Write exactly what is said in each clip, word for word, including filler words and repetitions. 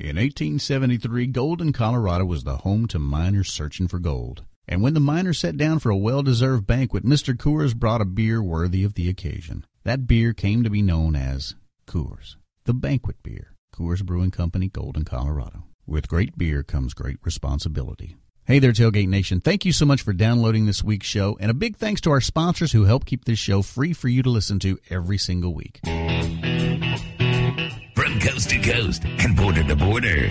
In eighteen seventy-three, Golden, Colorado was the home to miners searching for gold. And when the miners sat down for a well-deserved banquet, Mister Coors brought a beer worthy of the occasion. That beer came to be known as Coors, the banquet beer. Coors Brewing Company, Golden, Colorado. With great beer comes great responsibility. Hey there, Tailgate Nation. Thank you so much for downloading this week's show, and a big thanks to our sponsors who help keep this show free for you to listen to every single week. From coast to coast and border to border,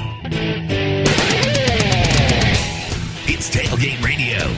it's Tailgate Radio.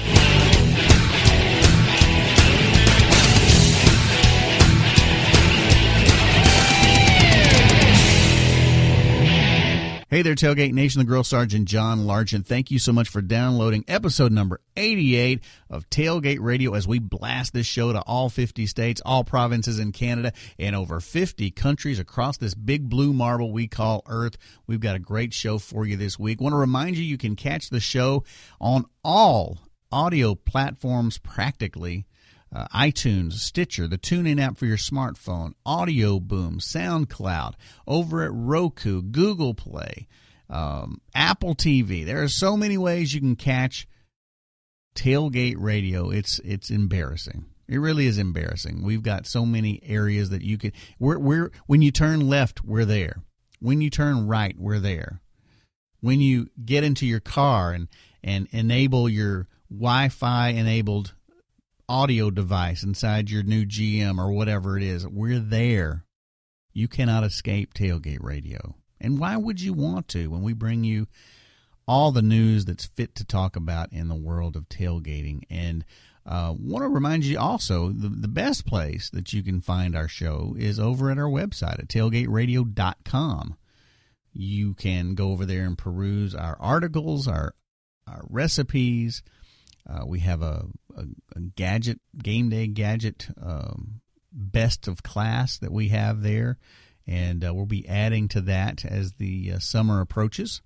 Hey there, Tailgate Nation, the Grill Sergeant John Largent. Thank you so much for downloading episode number eighty-eight of Tailgate Radio as we blast this show to all fifty states, all provinces in Canada, and over fifty countries across this big blue marble we call Earth. We've got a great show for you this week. I want to remind you, you can catch the show on all audio platforms practically. Uh, iTunes, Stitcher, the TuneIn app for your smartphone, Audio Boom, SoundCloud, over at Roku, Google Play, um, Apple T V. There are so many ways you can catch Tailgate Radio. It's it's embarrassing. It really is embarrassing. We've got so many areas that you can. We're we're when you turn left, we're there. When you turn right, we're there. When you get into your car and and enable your Wi-Fi enabled audio device inside your new G M or whatever it is, we're there. You cannot escape Tailgate Radio. And why would you want to when we bring you all the news that's fit to talk about in the world of tailgating? And uh, want to remind you also, the, the best place that you can find our show is over at our website at tailgate radio dot com. You can go over there and peruse our articles, our, our recipes. Uh, we have a, a, a gadget, game day gadget, um, best of class that we have there, and uh, we'll be adding to that as the uh, summer approaches.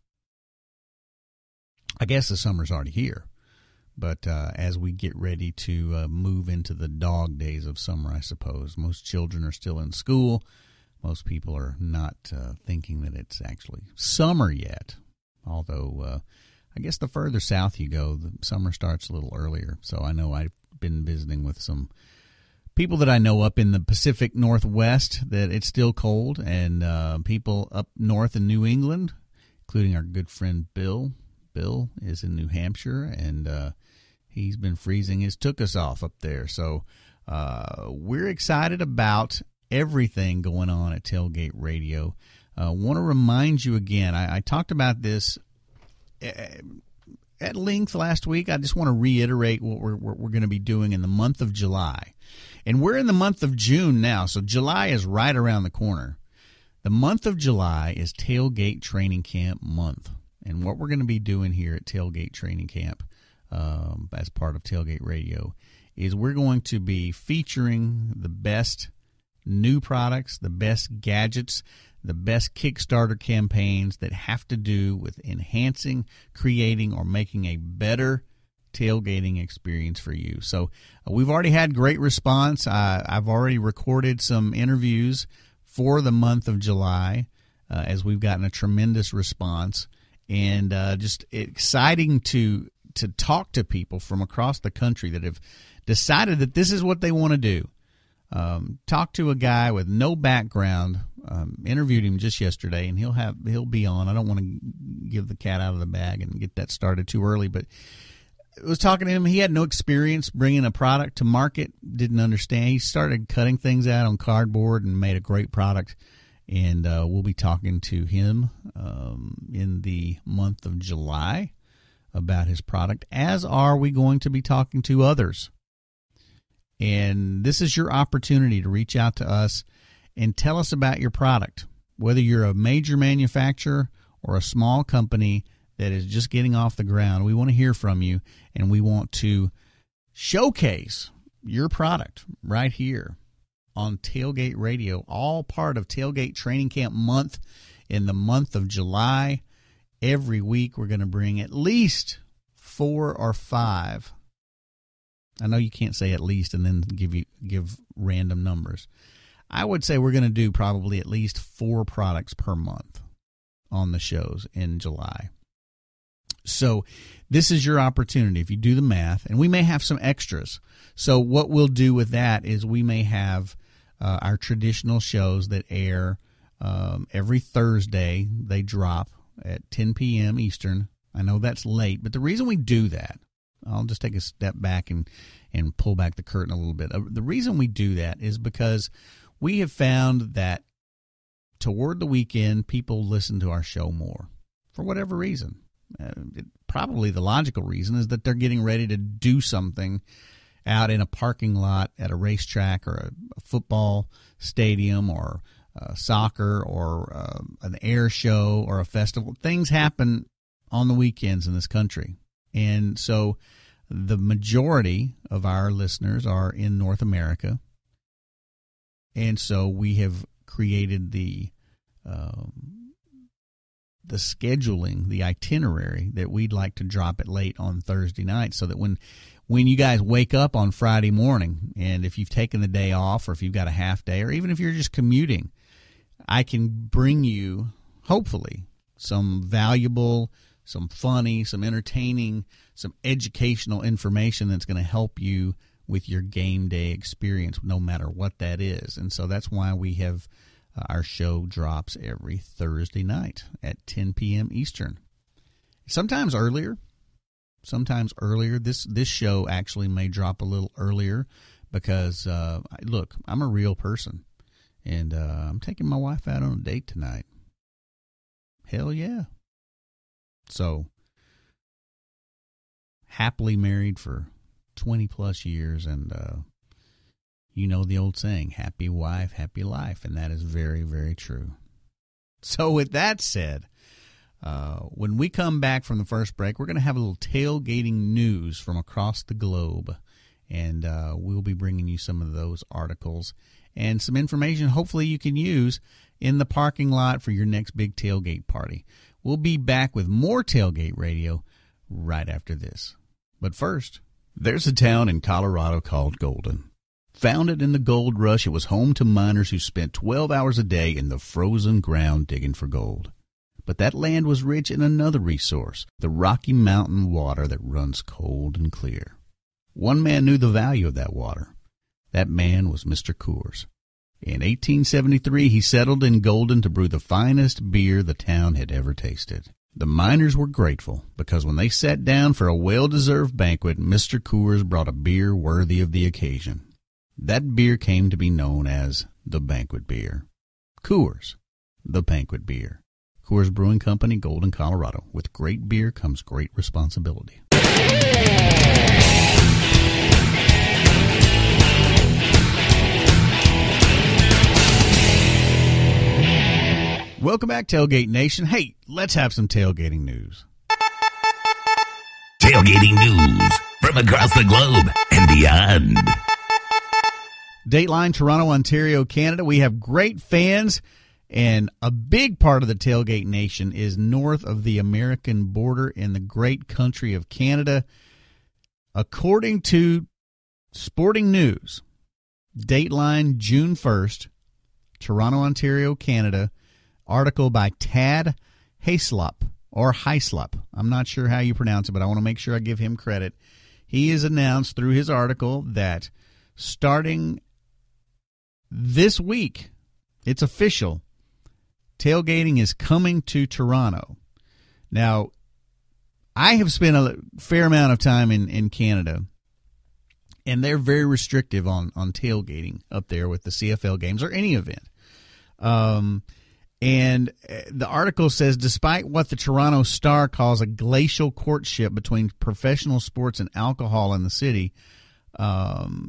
I guess the summer's already here, but uh, as we get ready to uh, move into the dog days of summer, I suppose. Most children are still in school. Most people are not uh, thinking that it's actually summer yet, although uh, I guess the further south you go, the summer starts a little earlier. So I know I've been visiting with some people that I know up in the Pacific Northwest that it's still cold, and uh, people up north in New England, including our good friend Bill. Bill is in New Hampshire, and uh, he's been freezing his took-us off up there. So uh, we're excited about everything going on at Tailgate Radio. I uh, want to remind you again, I, I talked about this at length last week. I just want to reiterate what we're, what we're going to be doing in the month of July. And we're in the month of June now, so July is right around the corner. The month of July is Tailgate Training Camp month. And what we're going to be doing here at Tailgate Training Camp um, as part of Tailgate Radio is we're going to be featuring the best new products, the best gadgets, the best Kickstarter campaigns that have to do with enhancing, creating, or making a better tailgating experience for you. So uh, we've already had great response. Uh, I've already recorded some interviews for the month of July uh, as we've gotten a tremendous response, and uh, just exciting to to talk to people from across the country that have decided that this is what they want to do. Um, talk to a guy with no background. Um, interviewed him just yesterday, and he'll have he'll be on. I don't want to give the cat out of the bag and get that started too early, but I was talking to him. He had no experience bringing a product to market, didn't understand. He started cutting things out on cardboard and made a great product, and uh, we'll be talking to him um, in the month of July about his product, as are we going to be talking to others. And this is your opportunity to reach out to us and tell us about your product, whether you're a major manufacturer or a small company that is just getting off the ground. We want to hear from you, and we want to showcase your product right here on Tailgate Radio, all part of Tailgate Training Camp month in the month of July. Every week we're going to bring at least four or five. I know you can't say at least and then give you give random numbers. I would say we're going to do probably at least four products per month. on the shows in July. So this is your opportunity if you do the math, and we may have some extras. So what we'll do with that is we may have uh, our traditional shows that air um, every Thursday. They drop at ten p.m. Eastern. I know that's late, but the reason we do that, I'll just take a step back and, and pull back the curtain a little bit. Uh, the reason we do that is because we have found that toward the weekend, people listen to our show more for whatever reason. Uh, it, probably the logical reason is that they're getting ready to do something out in a parking lot at a racetrack or a, a football stadium or uh, soccer or uh, an air show or a festival. Things happen on the weekends in this country. And so the majority of our listeners are in North America. And so we have created the um, the scheduling, the itinerary that we'd like to drop it late on Thursday night so that when when you guys wake up on Friday morning, and if you've taken the day off or if you've got a half day or even if you're just commuting, I can bring you, hopefully, some valuable, some funny, some entertaining, some educational information that's going to help you with your game day experience, no matter what that is. And so that's why we have uh, our show drops every Thursday night at ten p.m. Eastern. Sometimes earlier. Sometimes earlier. This this show actually may drop a little earlier because, uh, look, I'm a real person, and uh, I'm taking my wife out on a date tonight. Hell yeah. So, happily married for twenty plus years, and uh, you know the old saying, happy wife, happy life, and that is very, very true. So with that said, uh, when we come back from the first break, we're going to have a little tailgating news from across the globe, and uh, we'll be bringing you some of those articles and some information hopefully you can use in the parking lot for your next big tailgate party. We'll be back with more Tailgate Radio right after this. But first, there's a town in Colorado called Golden. Founded in the gold rush, it was home to miners who spent twelve hours a day in the frozen ground digging for gold. But that land was rich in another resource, the Rocky Mountain water that runs cold and clear. One man knew the value of that water. That man was Mister Coors. In eighteen seventy-three, he settled in Golden to brew the finest beer the town had ever tasted. The miners were grateful because when they sat down for a well-deserved banquet, Mister Coors brought a beer worthy of the occasion. That beer came to be known as the banquet beer. Coors, the banquet beer. Coors Brewing Company, Golden, Colorado. With great beer comes great responsibility. Welcome back, Tailgate Nation. Hey, let's have some tailgating news. Tailgating news from across the globe and beyond. Dateline, Toronto, Ontario, Canada. We have great fans, and a big part of the Tailgate Nation is north of the American border in the great country of Canada. According to Sporting News, Dateline, June first, Toronto, Ontario, Canada, article by Tad Hayslop, or Hyslop. I'm not sure how you pronounce it, but I want to make sure I give him credit. He has announced through his article that starting this week, it's official, tailgating is coming to Toronto. Now, I have spent a fair amount of time in, in Canada, and they're very restrictive on, on tailgating up there with the C F L games or any event. Um, and the article says, despite what the Toronto Star calls a glacial courtship between professional sports and alcohol in the city, um,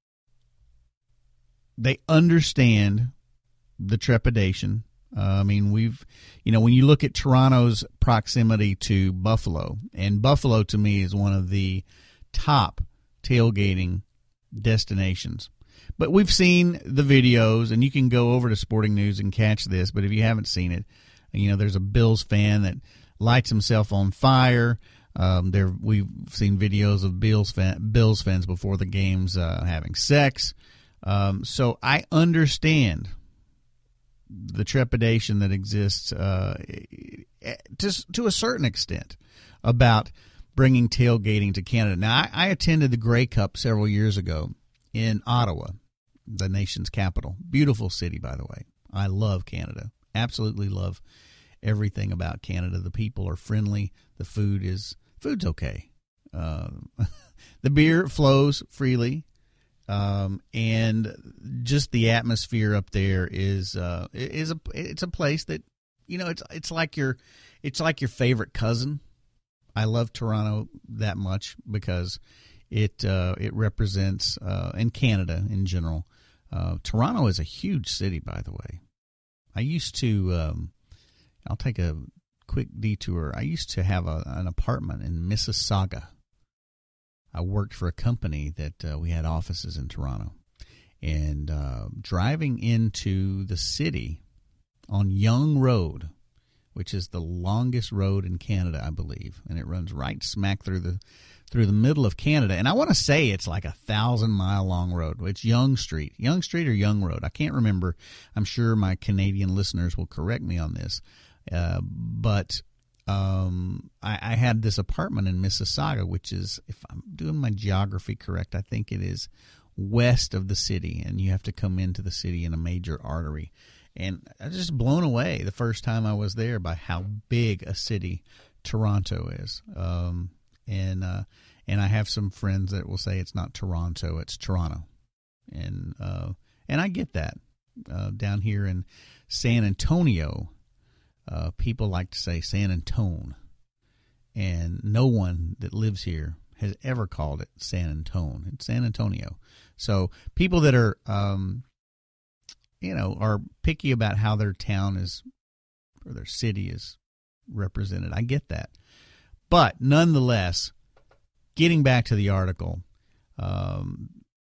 they understand the trepidation. Uh, I mean, we've, you know, when you look at Toronto's proximity to Buffalo, and Buffalo to me is one of the top tailgating destinations. But we've seen the videos, and you can go over to Sporting News and catch this. But if you haven't seen it, you know, there's a Bills fan that lights himself on fire. Um, there, we've seen videos of Bills fan, Bills fans before the games uh, having sex. Um, so I understand the trepidation that exists uh, to, to a certain extent about bringing tailgating to Canada. Now, I, I attended the Grey Cup several years ago in Ottawa, the nation's capital. Beautiful city, by the way. I love Canada. Absolutely love everything about Canada. The people are friendly. The food is food's okay. Uh, the beer flows freely, um, and just the atmosphere up there is uh, is a it's a place that, you know, it's it's like your it's like your favorite cousin. I love Toronto that much because it uh, it represents uh, and Canada in general. Uh, Toronto is a huge city, by the way. I used to. Um, I'll take a quick detour. I used to have a, an apartment in Mississauga. I worked for a company that uh, we had offices in Toronto, and uh, driving into the city on Yonge Road, which is the longest road in Canada, I believe, and it runs right smack through the through the middle of Canada. And I want to say it's like a thousand mile long road. It's Yonge Street, Yonge Street or Yonge Road. I can't remember. I'm sure my Canadian listeners will correct me on this, uh, but um, I, I had this apartment in Mississauga, which is, if I'm doing my geography correct, I think it is west of the city, and you have to come into the city in a major artery. And I was just blown away the first time I was there by how big a city Toronto is. Um, and uh, and I have some friends that will say it's not Toronto, it's Toronto. And uh, and I get that. Uh, down here in San Antonio, uh, people like to say San Antone. And no one that lives here has ever called it San Antone. It's San Antonio. So people that are... Um, you know, are picky about how their town is or their city is represented. I get that. But nonetheless, getting back to the article, um,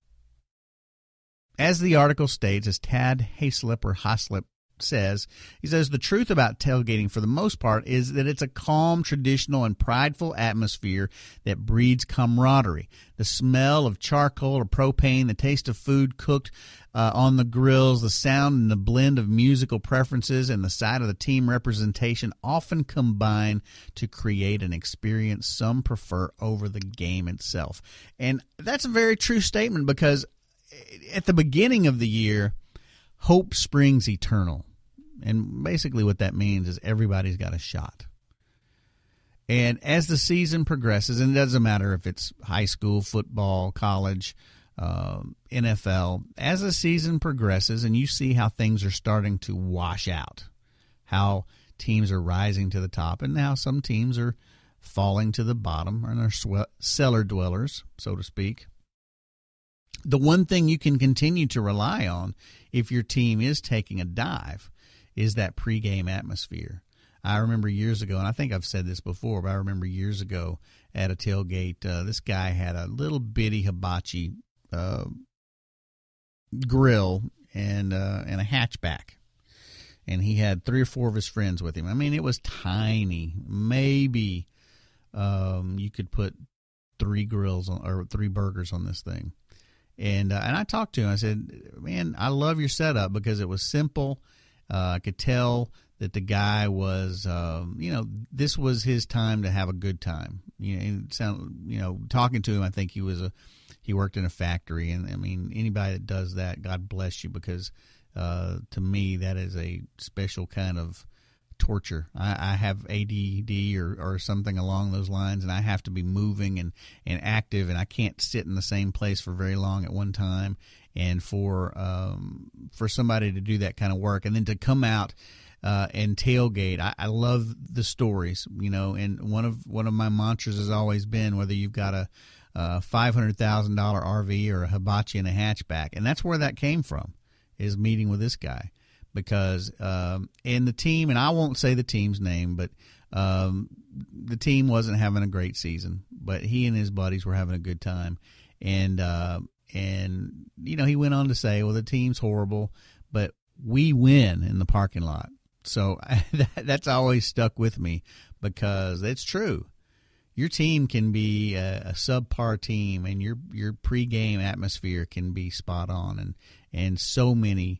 as the article states, as Tad Hayslip or Haslip says, he says, the truth about tailgating for the most part is that it's a calm, traditional, and prideful atmosphere that breeds camaraderie. The smell of charcoal or propane, the taste of food cooked uh, on the grills, the sound and the blend of musical preferences, and the sight of the team representation often combine to create an experience some prefer over the game itself. And that's a very true statement, because at the beginning of the year, hope springs eternal. And basically what that means is everybody's got a shot. And as the season progresses, and it doesn't matter if it's high school, football, college, uh, N F L, as the season progresses and you see how things are starting to wash out, how teams are rising to the top, and now some teams are falling to the bottom and are swe- cellar dwellers, so to speak. The one thing you can continue to rely on if your team is taking a dive is that pregame atmosphere. I remember years ago, and I think I've said this before, but I remember years ago at a tailgate, uh, this guy had a little bitty hibachi uh, grill and uh, and a hatchback, and he had three or four of his friends with him. I mean, it was tiny. Maybe um, you could put three grills on, or three burgers on this thing. And uh, and I talked to him. I said, man, I love your setup because it was simple. Uh, I could tell that the guy was, um, you know, this was his time to have a good time. You know, and sound, you know, talking to him, I think he was a, he worked in a factory. And, I mean, anybody that does that, God bless you, because uh, to me that is a special kind of torture. I, I have A D D or, or something along those lines, and I have to be moving and, and active, and I can't sit in the same place for very long at one time. And for um, for somebody to do that kind of work, and then to come out uh, and tailgate, I, I love the stories, you know. And one of one of my mantras has always been, whether you've got a, a five hundred thousand dollar R V or a hibachi and a hatchback, and that's where that came from, is meeting with this guy. Because um, and the team, and I won't say the team's name, but um, the team wasn't having a great season, but he and his buddies were having a good time. And, uh, and you know, he went on to say, well, the team's horrible, but we win in the parking lot. So that, that's always stuck with me, because it's true. Your team can be a, a subpar team, and your your pregame atmosphere can be spot on. And, and so many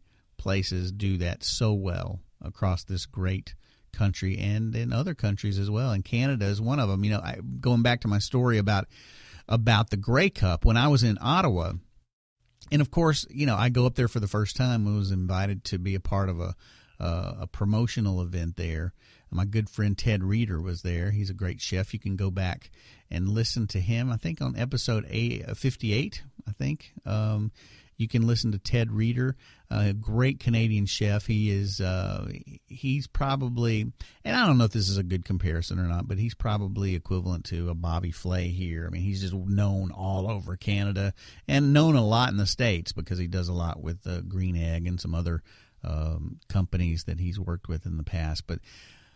places do that so well across this great country and in other countries as well. And Canada is one of them. You know, I, going back to my story about about the Grey Cup, when I was in Ottawa, and of course, you know, I go up there for the first time. I was invited to be a part of a uh, a promotional event there. My good friend Ted Reeder was there. He's a great chef. You can go back and listen to him. I think on episode fifty-eight, I think. Um, you can listen to Ted Reeder, a great Canadian chef. He is, uh, he's probably, and I don't know if this is a good comparison or not, but he's probably equivalent to a Bobby Flay here. I mean, he's just known all over Canada and known a lot in the States because he does a lot with uh, Green Egg and some other um, companies that he's worked with in the past. But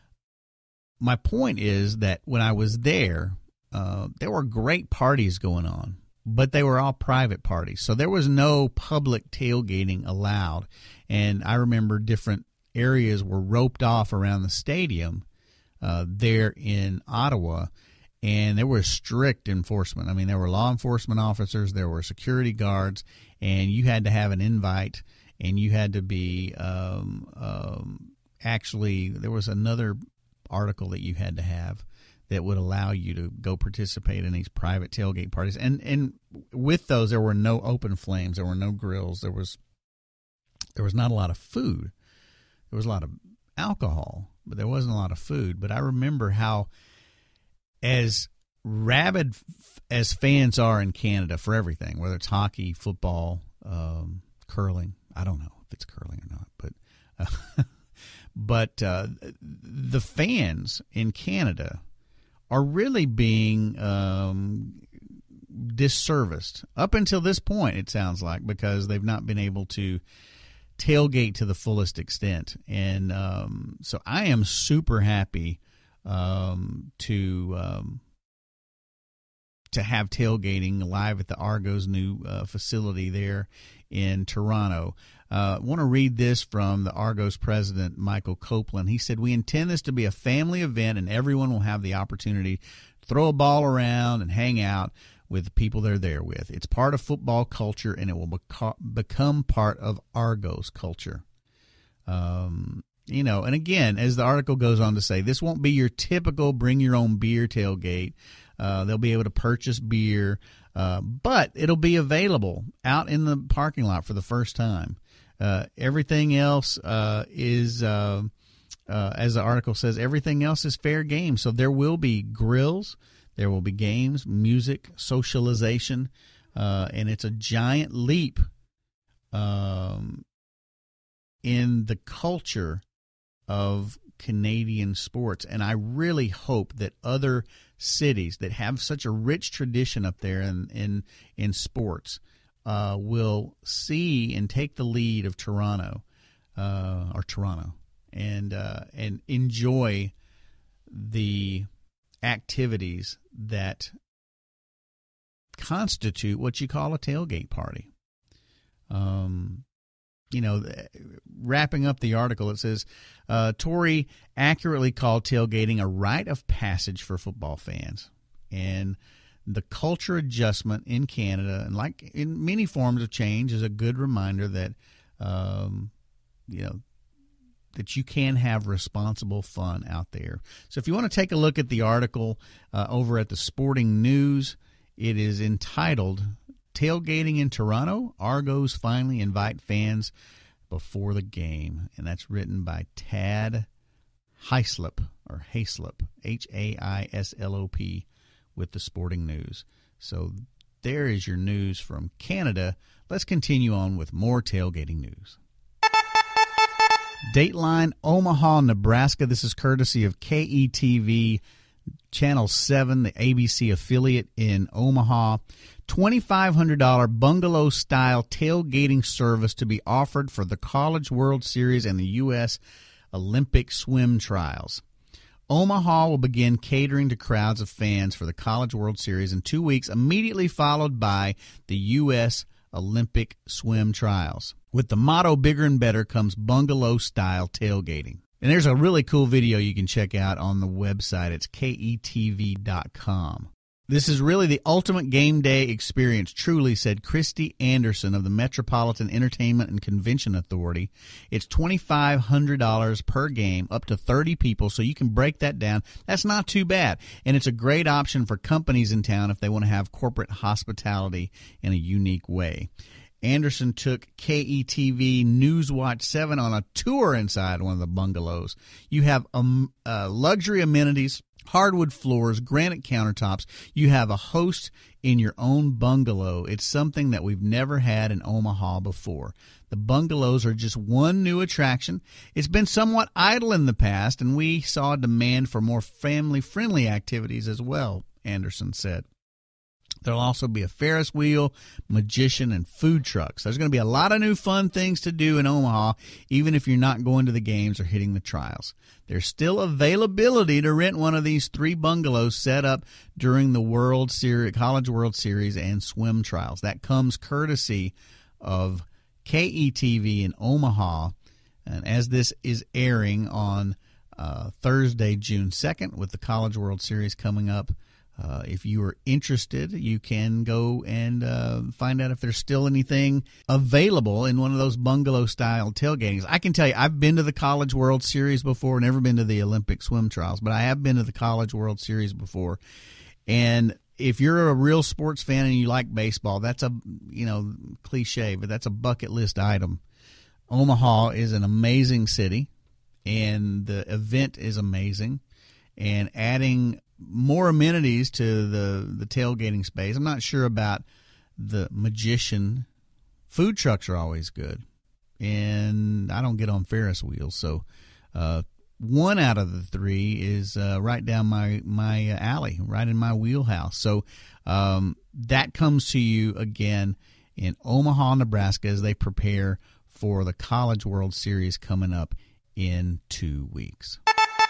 my point is that when I was there, uh, there were great parties going on, but they were all private parties. So there was no public tailgating allowed. And I remember different areas were roped off around the stadium uh, there in Ottawa, and there was strict enforcement. I mean, there were law enforcement officers, there were security guards, and you had to have an invite, and you had to be um, um, actually, there was another article that you had to have that would allow you to go participate in these private tailgate parties. And and with those, there were no open flames, there were no grills, there was there was not a lot of food. There was a lot of alcohol, but there wasn't a lot of food. But I remember how, as rabid as fans are in Canada for everything, whether it's hockey, football, um, curling, I don't know if it's curling or not, but uh, but uh, the fans in Canada are really being um, disserviced up until this point, it sounds like, because they've not been able to tailgate to the fullest extent. And um, so I am super happy um, to um, to have tailgating live at the Argos' new uh, facility there in Toronto. I uh, want to read this from the Argos president, Michael Copeland. He said, "We intend this to be a family event, and everyone will have the opportunity to throw a ball around and hang out with the people they're there with. It's part of football culture, and it will beco- become part of Argos culture." Um, you know, and again, as the article goes on to say, this won't be your typical bring-your-own-beer tailgate. Uh, they'll be able to purchase beer, uh, but it'll be available out in the parking lot for the first time. Uh, everything else uh, is, uh, uh, as the article says, everything else is fair game. So there will be grills, there will be games, music, socialization, uh, and it's a giant leap um, in the culture of Canadian sports. And I really hope that other cities that have such a rich tradition up there in in, in sports uh, will see and take the lead of Toronto uh, or Toronto and uh, and enjoy the activities that constitute what you call a tailgate party. Um, you know, wrapping up the article, it says, uh, Tory accurately called tailgating a rite of passage for football fans. And the culture adjustment in Canada, and like in many forms of change, is a good reminder that, um, you know, that you can have responsible fun out there. So if you want to take a look at the article uh, over at the Sporting News, it is entitled, "Tailgating in Toronto, Argos Finally Invite Fans Before the Game." And that's written by Tad Haislop, or Haislop, H A I S L O P, with the Sporting News. So there is your news from Canada. Let's continue on with more tailgating news. Dateline, Omaha, Nebraska. This is courtesy of K E T V, Channel seven, the A B C affiliate in Omaha. twenty-five hundred dollars bungalow-style tailgating service to be offered for the College World Series and the U S Olympic swim trials. Omaha will begin catering to crowds of fans for the College World Series in two weeks, immediately followed by the U S Olympic swim trials. With the motto "Bigger and Better" comes bungalow-style tailgating. And there's a really cool video you can check out on the website. It's K E T V dot com. This is really the ultimate game day experience, truly, said Christy Anderson of the Metropolitan Entertainment and Convention Authority. It's twenty-five hundred dollars per game, up to thirty people, so you can break that down. That's not too bad, and it's a great option for companies in town if they want to have corporate hospitality in a unique way. Anderson took K E T V Newswatch seven on a tour inside one of the bungalows. You have um, uh, luxury amenities, hardwood floors, granite countertops. You have a host in your own bungalow. It's something that we've never had in Omaha before. The bungalows are just one new attraction. It's been somewhat idle in the past, and we saw a demand for more family-friendly activities as well, Anderson said. There'll also be a Ferris wheel, magician, and food trucks. There's going to be a lot of new fun things to do in Omaha, even if you're not going to the games or hitting the trials. There's still availability to rent one of these three bungalows set up during the World Series, College World Series and swim trials. That comes courtesy of K E T V in Omaha. And as this is airing on uh, Thursday, June second, with the College World Series coming up, Uh, if you are interested, you can go and uh, find out if there's still anything available in one of those bungalow-style tailgatings. I can tell you, I've been to the College World Series before, never been to the Olympic swim trials, but I have been to the College World Series before. And if you're a real sports fan and you like baseball, that's a, you know, cliche, but that's a bucket list item. Omaha is an amazing city, and the event is amazing. And adding more amenities to the, the tailgating space. I'm not sure about the magician. Food trucks are always good. And I don't get on Ferris wheels. So uh, one out of the three is uh, right down my, my alley, right in my wheelhouse. So um, that comes to you again in Omaha, Nebraska, as they prepare for the College World Series coming up in two weeks.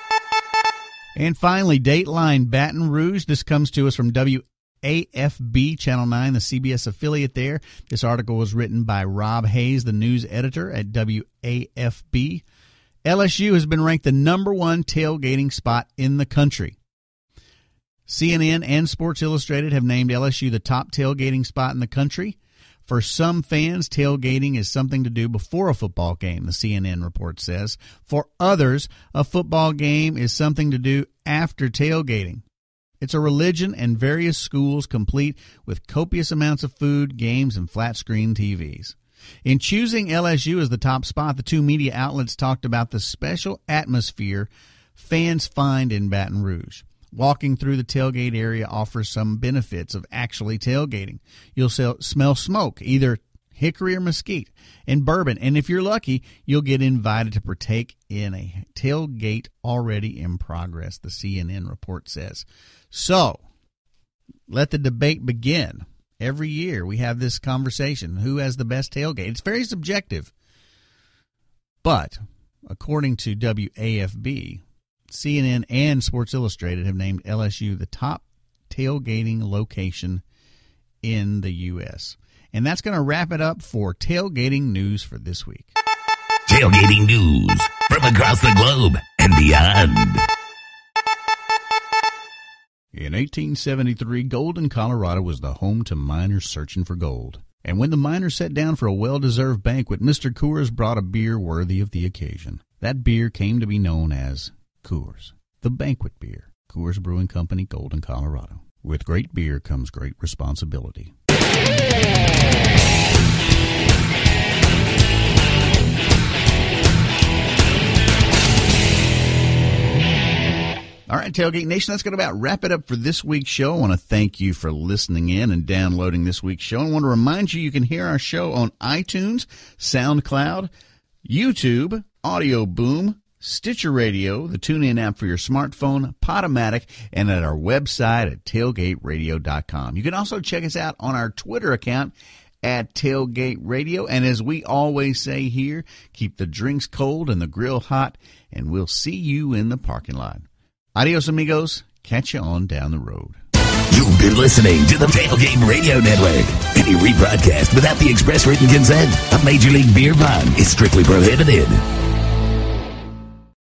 And finally, Dateline Baton Rouge. This comes to us from W A F B Channel nine, the C B S affiliate there. This article was written by Rob Hayes, the news editor at W A F B. L S U has been ranked the number one tailgating spot in the country. C N N and Sports Illustrated have named L S U the top tailgating spot in the country. For some fans, tailgating is something to do before a football game, the C N N report says. For others, a football game is something to do after tailgating. It's a religion, and various schools complete with copious amounts of food, games, and flat-screen T Vs. In choosing L S U as the top spot, the two media outlets talked about the special atmosphere fans find in Baton Rouge. Walking through the tailgate area offers some benefits of actually tailgating. You'll smell smoke, either hickory or mesquite, and bourbon. And if you're lucky, you'll get invited to partake in a tailgate already in progress, the C N N report says. So, let the debate begin. Every year we have this conversation. Who has the best tailgate? It's very subjective. But, according to W A F B, C N N and Sports Illustrated have named L S U the top tailgating location in the U S And that's going to wrap it up for tailgating news for this week. Tailgating news from across the globe and beyond. In eighteen seventy-three, Golden, Colorado was the home to miners searching for gold. And when the miners sat down for a well-deserved banquet, Mister Coors brought a beer worthy of the occasion. That beer came to be known as Coors, the banquet beer. Coors Brewing Company, Golden, Colorado. With great beer comes great responsibility. All right, Tailgate Nation, that's going to about wrap it up for this week's show. I want to thank you for listening in and downloading this week's show. I want to remind you you can hear our show on iTunes, SoundCloud, YouTube, Audio Boom, Stitcher Radio, the TuneIn app for your smartphone, Podomatic, and at our website at tailgate radio dot com. You can also check us out on our Twitter account at Tailgate Radio. And as we always say here, keep the drinks cold and the grill hot, and we'll see you in the parking lot. Adios, amigos. Catch you on down the road. You've been listening to the Tailgate Radio Network. Any rebroadcast without the express written consent of Major League Beer Pong is strictly prohibited.